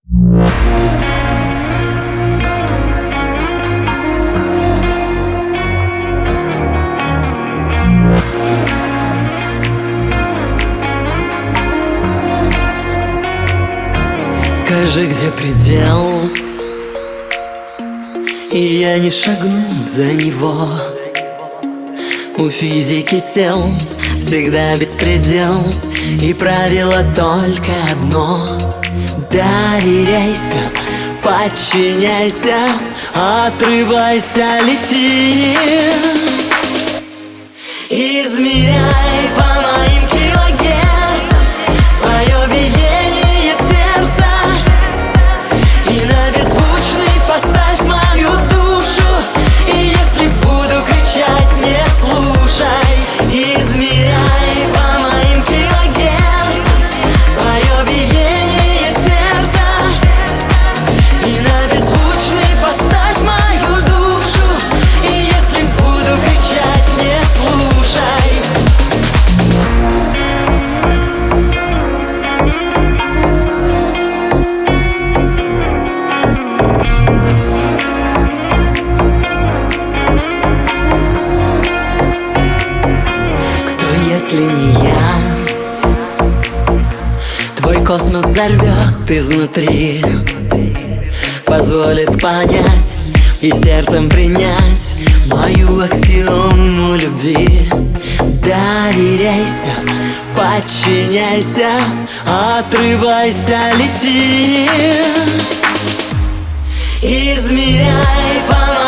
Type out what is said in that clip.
Скажи, где предел, и я не шагну за него. У физики тел всегда беспредел, и правило только одно: доверяйся, подчиняйся, отрывайся, лети. Измеряй по моим килогерцам свое биение сердца, и на беззвучный поставь мою душу, и если буду кричать, не слушай. Измеряй по моим килогерцам свое биение сердца, и на беззвучный поставь мою душу, и если буду кричать, не слушай. Кто, если не я? Твой космос взорвет изнутри, позволит понять и сердцем принять мою аксиому любви. Доверяйся, подчиняйся, отрывайся, лети. Измеряй по